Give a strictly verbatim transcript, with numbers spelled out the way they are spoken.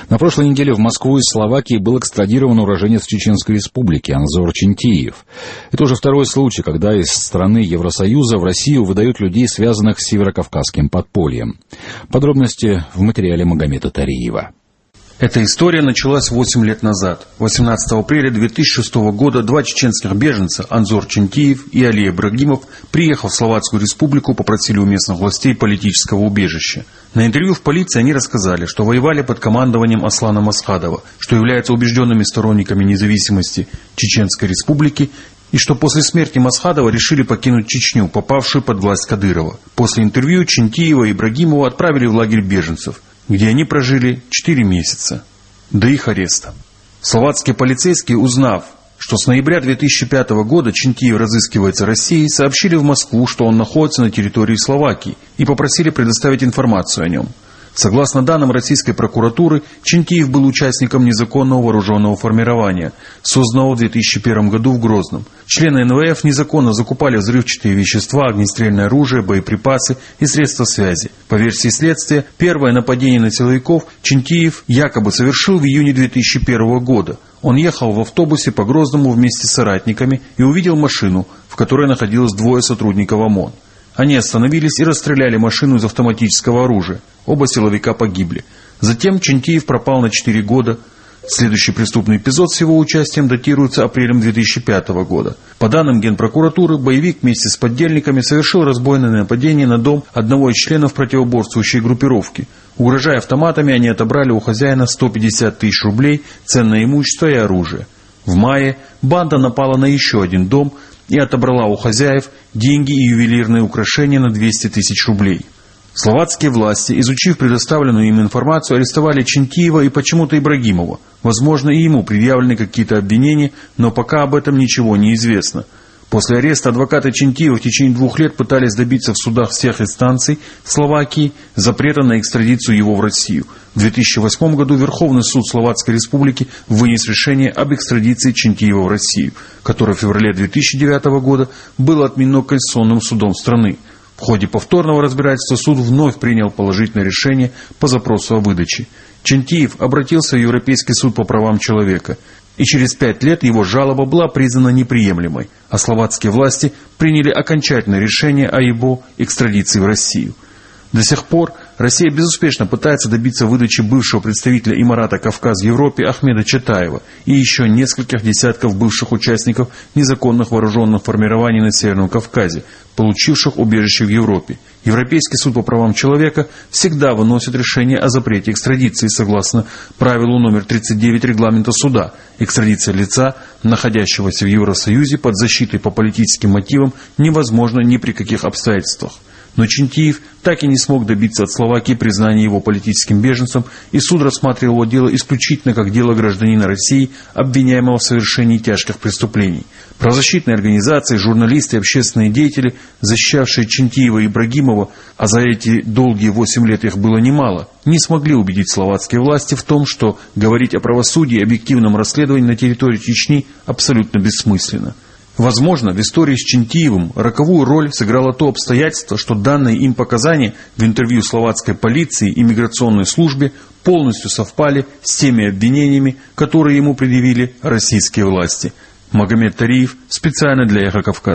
На прошлой неделе в Москву из Словакии был экстрадирован уроженец Чеченской Республики Анзор Чинтиев. Это уже второй случай, когда из страны Евросоюза в Россию выдают людей, связанных с северокавказским подпольем. Подробности в материале Магомеда Тариева. Эта история началась восемь лет назад. восемнадцатого апреля две тысячи шестого года два чеченских беженца Анзор Чинтиев и Али Ибрагимов, приехав в Словацкую Республику, попросили у местных властей политического убежища. На интервью в полиции они рассказали, что воевали под командованием Аслана Масхадова, что являются убежденными сторонниками независимости Чеченской Республики, и что после смерти Масхадова решили покинуть Чечню, попавшую под власть Кадырова. После интервью Чинтиева и Ибрагимова отправили в лагерь беженцев, где они прожили четыре месяца до их ареста. Словацкие полицейские, узнав, что с ноября две тысячи пятого года Чинтиев разыскивается Россией, сообщили в Москву, что он находится на территории Словакии, и попросили предоставить информацию о нем. Согласно данным российской прокуратуры, Чинтиев был участником незаконного вооруженного формирования, созданного в две тысячи первом году в Грозном. Члены эн вэ эф незаконно закупали взрывчатые вещества, огнестрельное оружие, боеприпасы и средства связи. По версии следствия, первое нападение на силовиков Чинтиев якобы совершил в июне две тысячи первого года. Он ехал в автобусе по Грозному вместе с соратниками и увидел машину, в которой находилось двое сотрудников ОМОН. Они остановились и расстреляли машину из автоматического оружия. Оба силовика погибли. Затем Чинтиев пропал на четыре года. Следующий преступный эпизод с его участием датируется апрелем две тысячи пятого года. По данным Генпрокуратуры, боевик вместе с подельниками совершил разбойное нападение на дом одного из членов противоборствующей группировки. Угрожая автоматами, они отобрали у хозяина сто пятьдесят тысяч рублей, ценное имущество и оружие. В мае банда напала на еще один дом и отобрала у хозяев деньги и ювелирные украшения на двести тысяч рублей. Словацкие власти, изучив предоставленную им информацию, арестовали Чинтиева и почему-то Ибрагимова. Возможно, и ему предъявлены какие-то обвинения, но пока об этом ничего не известно. После ареста адвокаты Чинтиева в течение двух лет пытались добиться в судах всех инстанций Словакии запрета на экстрадицию его в Россию. В две тысячи восьмом году Верховный суд Словацкой Республики вынес решение об экстрадиции Чинтиева в Россию, которое в феврале две тысячи девятого года было отменено Конституционным судом страны. В ходе повторного разбирательства суд вновь принял положительное решение по запросу о выдаче. Чинтиев обратился в Европейский суд по правам человека, и через пять лет его жалоба была признана неприемлемой, а словацкие власти приняли окончательное решение о его экстрадиции в Россию. До сих пор Россия безуспешно пытается добиться выдачи бывшего представителя Эмирата Кавказ в Европе Ахмеда Чатаева и еще нескольких десятков бывших участников незаконных вооруженных формирований на Северном Кавказе, получивших убежище в Европе. Европейский суд по правам человека всегда выносит решение о запрете экстрадиции согласно правилу номер тридцать девять регламента суда. Экстрадиция лица, находящегося в Евросоюзе под защитой по политическим мотивам, невозможна ни при каких обстоятельствах. Но Чинтиев так и не смог добиться от Словакии признания его политическим беженцем, и суд рассматривал его дело исключительно как дело гражданина России, обвиняемого в совершении тяжких преступлений. Правозащитные организации, журналисты и общественные деятели, защищавшие Чинтиева и Ибрагимова, а за эти долгие восемь лет их было немало, не смогли убедить словацкие власти в том, что говорить о правосудии и объективном расследовании на территории Чечни абсолютно бессмысленно. Возможно, в истории с Чинтиевым роковую роль сыграло то обстоятельство, что данные им показания в интервью словацкой полиции и миграционной службе полностью совпали с теми обвинениями, которые ему предъявили российские власти. Магомед Тариев специально для Эхо Кавказа.